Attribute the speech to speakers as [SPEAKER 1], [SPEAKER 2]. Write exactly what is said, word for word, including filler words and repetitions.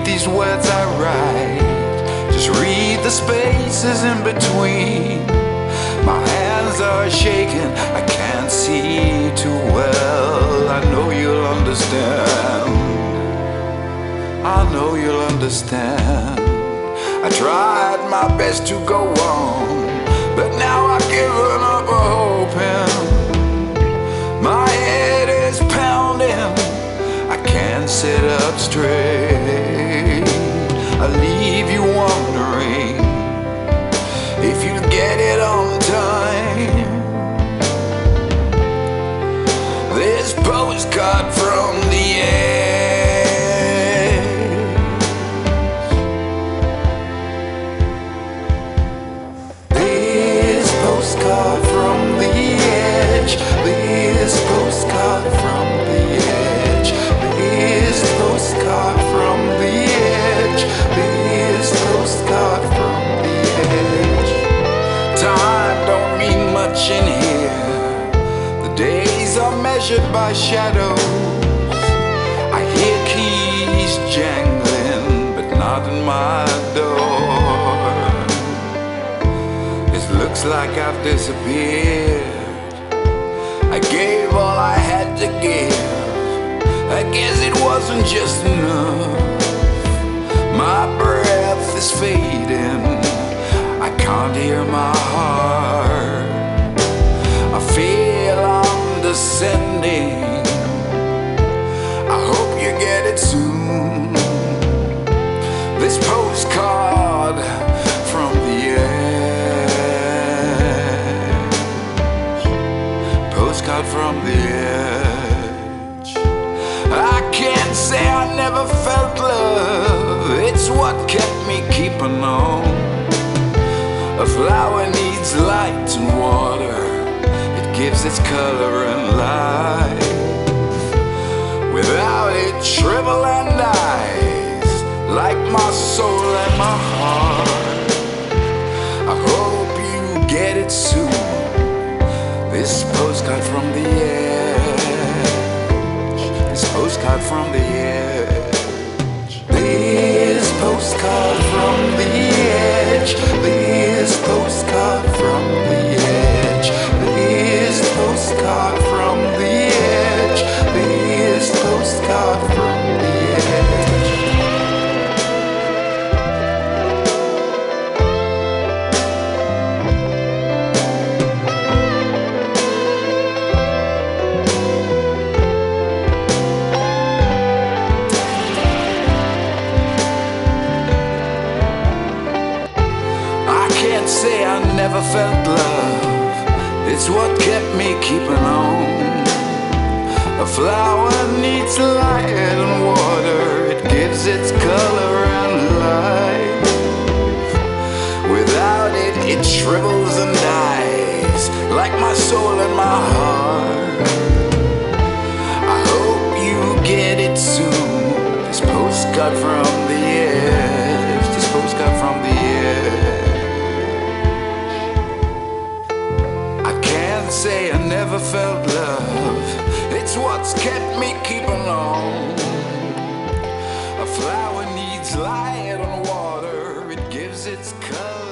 [SPEAKER 1] read these words I write. Just read the spaces in between. My hands are shaking, I can't see too well. I know you'll understand. I know you'll understand. I tried my best to go on, but now I've given up hoping. My head is pounding, I can't sit up straight. I leave you wondering if you get it on time. This postcard from the edge. This postcard from the edge. This postcard from the edge. This postcard from the edge. This postcard from the edge. Time don't mean much in here. The days are measured by shadows. I hear keys jangling, but not in my door. It looks like I've disappeared. I gave all I had to give. I guess it wasn't just enough. My breath is fading, I can't hear my heart. I feel I'm descending. I hope you get it soon. This postcard from the edge. Postcard from the edge. I can't say I never felt love. It's what kept me keeping on. A flower needs light and water. It gives its color and life. Without it, shrivel and dies, like my soul and my heart. I hope you get it soon. This postcard from the edge. This postcard from the edge. This postcard from the edge. This postcard from the edge. This postcard from the edge. This postcard from the edge. Say I never felt love. It's what kept me keeping on. A flower needs light and water. It gives its color and life. Without it, it shrivels and dies, like my soul and my heart. I hope you get it soon. This postcard from the edge. This postcard from the edge. Say I never felt love. It's what's kept me keeping on. A flower needs light and water. It gives its color.